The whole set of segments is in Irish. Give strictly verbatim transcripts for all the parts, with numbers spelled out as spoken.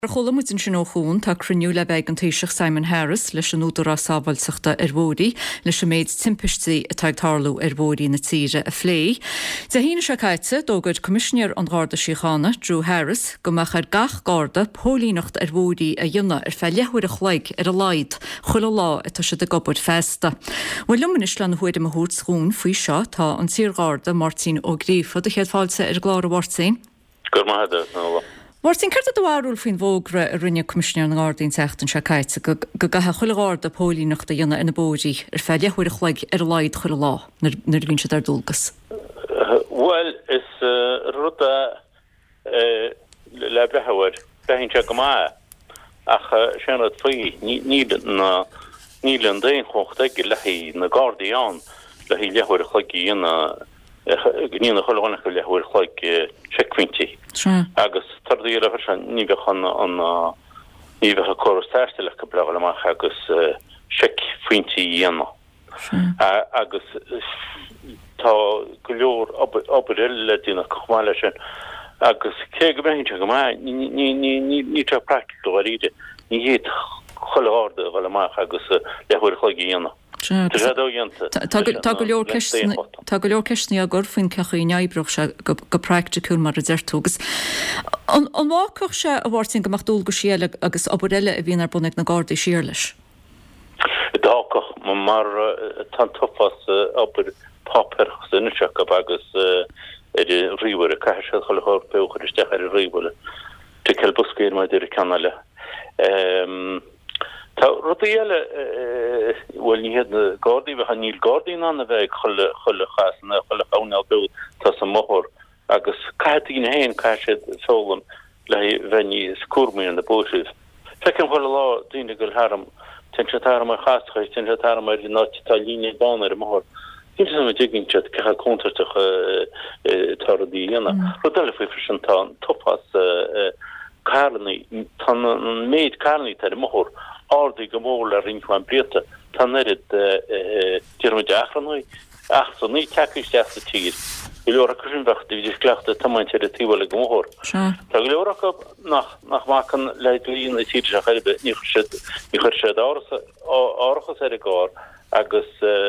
Chola muid sin óún tá cruniú le beag an taoiseach Simon Harris leis an údarrá sábhailteachta ar bhódaí leis an méid timpistí a taagtarlú ar bhódaí na tíre a phlé. De híine se caite dógad commissioner an Garda Síochána Drew Harris go mach ar gach Garda pólínacht ar bhódaí a dionne ar fe lehuiir a chhlaig ar a laid chula lá atá se de gobod festa. Bhfuil lumanis le na huaide a hút sún faoi seo tá an tír Garda Martin O'Grief a chéad fáilte ar glár a bhhartaí. Gur maithide nó. Martin, ceart a dháúil faoin bhógra a rinne commissioner an Gardaín teachtain se caite go go gatha chuile Garda pólínacht a dionne ina bódaí ar fe lehuiir a chhlaig ar a laid chula lá nar bhíonn siad ar dúlgas. Well, is ruta le brethhair behin se go maith ach seanad faoi níl an daon chócht ag lehí na Gardaíán lehí lehuiir a chhlaig dionne gníon choána go lehuiir chhlaig seicmhaintí. Agus tardaí a bharsan ní bhechan an ní bhecha choras teirsteach go breáil amach agus seicmhaintí dhéana. Agus tá go leor obair le dtína chmáile sin agus cé go bheithinte go maith ní tre practical a ríide ní héad choláirda bhil amach agus lehuiir chhlaig dhéana. Tá go leor ceisní a gurfaoin cecha í neibroch se go practicúil mar a deirtógus. An mácoch se a bhhairtín goach dúil go síale agus obarile a bhíon ar bunnig na Gardaí siar leis. Dácoch mar tan topas obair páperch sinneach agus idir ríhar a caiise choláir beochar isteach ar a ríhile te ceil buscéir mai idir canale. Tá rudaíile bhfuil ní héad na Gardaí bheitcha níl Gardaín an a bheith chuile chuile chasanna chuile cháneal beú tá sa móthir agus caiithtín héin caiisiad sólam le bheithní scúrmíon na bóisih. Fecin chuile lá daoine go thram tin se tar mar chaáis tin se tar mar nátá líine bán ar a móthir. Ní sam diginn se cecha contartach tardaí dhéana. Rudaile faoi frisin tá topas carnaí tá an méid carnaí tar a móthir ádaí go mór le rinchhain blianta tá nerid tíirmid achranúi achsan ní teachis deasta tír. I leor a crusinbachta bhí discleachta tamáint ar a tíbhile go mór. Tá go leor nach nach mácan le líon na tíir a chailbe ní chuir sé áchas ar a gár agus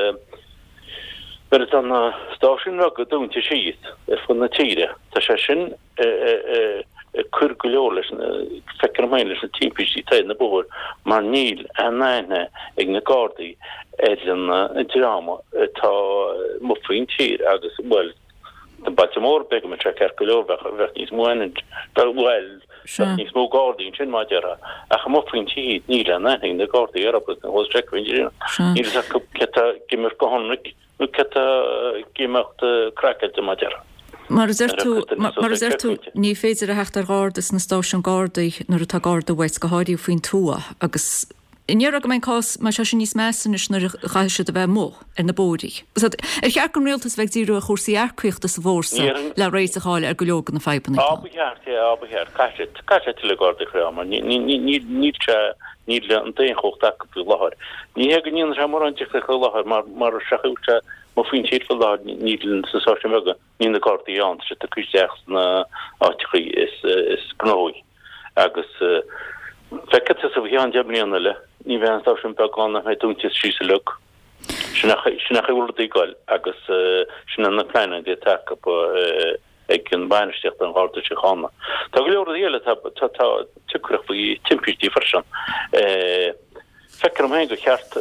ber an stáisiún le go dúnta siad ar fan na tíre. Tá sé sin cur go leor leis feicear main leis na típistí taid na bóir mar níl a naine ag na Gardaí ar an drama tá mo faoin tír agus bhfuil den baite mór beag me tre ceir go leor bheith níos móin bhfuil níos mó Gardaín sin má dearra ach mo faoin tíd níl a naine ag na Gardaí ar na hos treichain níl a ceta gimar go honnig nu ceta gimacht cracailte má dearra. Mar is tú ní féidir a hecht ar Gardas na stáisiún Gardaí nuair atá Garda bhhaid go háiríú faoin túa agus inéar go main cás mar se sin níos measanis nuair a chaise a bheith mó ar na bódaí. Ar chear go réaltas bheith díú a chósaí arcuocht is bhórsa le rééis a cháile ar go leogan na feibanna. Ábheart ábheart caiise caiise til le Garda chráma ní ní ní le an daon chocht a go láthir. Ní he go níon se mar anteach go láthir mar mar seúte mo fin tíad fel lá nílen sa sáte mega ní na Gardaíán se a cuisteach na áitií is is gnói agus feket sa bhí an deabníanana le ní bheith an stáisiún beána me dúntas sí sa lug sinna bhúlaí gáil agus sinna na pleine de take ag an bainisteach an Garda Síochána. Tá go leor dhéile tá tucrach faoi timpistí farsan. Feicir am go cheart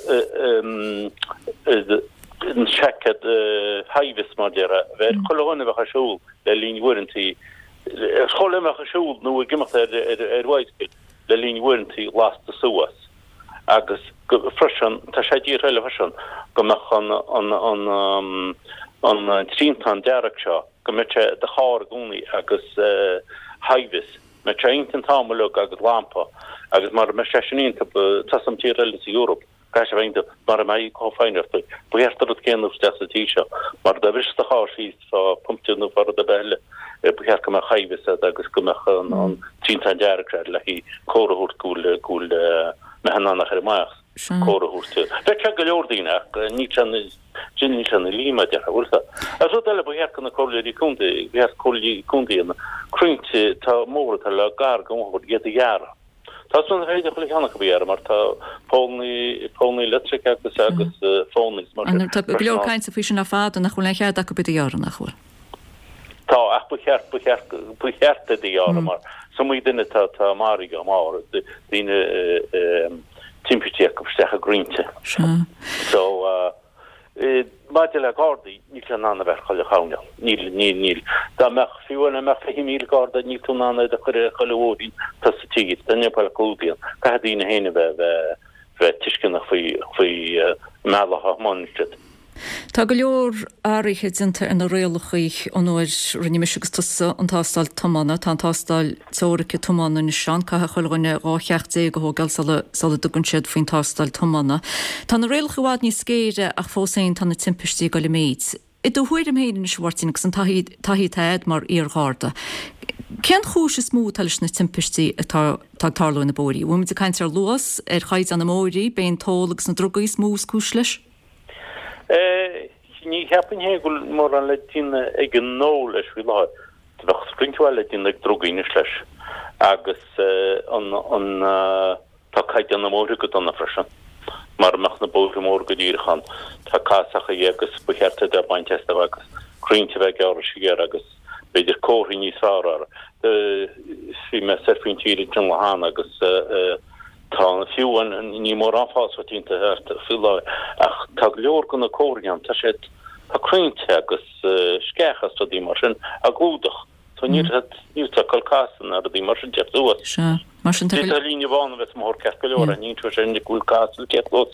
an checkad havis mar dearra ver choáinna bhecha siúil le lín warranty chola mecha siúil nó gimacht ar waidskil le lín warranty last a suas agus frisin tá sé dí réile frisin go nach an an an trítan dearach seo go mete de chár gúnaí agus havis me treintan támlug agus lampa agus mar me seisiínta tasam tí réile sa Europa. Gaise bhainte mar mai có féinirta buheartar céanúh de tíisio mar de bhista cháí fá pumpúnú far a beile buhear go a chaimhis agus gomach an tínta dearachre le hí córaút gúil gúil me hanánach ar maach córaúte. Be ce go leordíach ní sin ní an líma de bhúlta. A ru eile buhear na choirí cúnta bhear choí cúntaíanana cruinte tá mór le gar go mór get a jaar Tá an réidir chuil cheannach bíar mar tá pónaí pónaí litric agus agus fónings mar leor caiint sa físin na fád nach chuil chead a go bit ar nach chuil. Tá ach bucheart bucheart bucheartta díar mar so mí duine tá tá marí go mar díine timpirtíach go stecha grínte. So Ma le gardi ní an ver cholle chaune níl níl níl da meach fiúna meach fé mí garda ní túnna de chu choódín tá sa tíid danne pellúdian Ca dína héine bheith bheith tiiscin nach faoi faoi meach maniste. Tá go leor áirithe dinta ina réalachaich an nóir rinne meisigus tusa an tástal tomanna tá tástal teóracha tomanna na sean ca choilghine rácheacht é go hógal sal dugann siad faoin tástal tomanna. Tá na réalchahád ní scéire ach fósain tá na timpistí go le méid. I do huiir am héidir na Schwarzenegg an taí taid mar íorgharda. Cean chúis is smú talis na timpistí atá tarlú na bóí. Bhfuil a caiint ar luas ar chaid an na móí ben tólagus na drogaí smús cúis leis? Ní heapin hé go mór an le tíine ag an nó leis bhí lá bheith sprintáil le tíine ag drogaíine leis agus an tá caiid an na móra go donna freisin mar meach na bóga mór go dtíirchan tá cásacha agus bucheartta de baintesta agus cruinte bheith geara sigéir agus beidir cóirí níos árar hí me serfin tíir an lehan agus tá fiúan ní mór anfásfatínta herta fiúla ach tá leor gona córian tá sé tá cruinte agus scéchas tá dí mar sin a gúdach tá ní níúta colcásan ar dí mar sin jeúas. Ní líne bhána bheits mór ceach go leor a ní tú sé gúil cásil ceach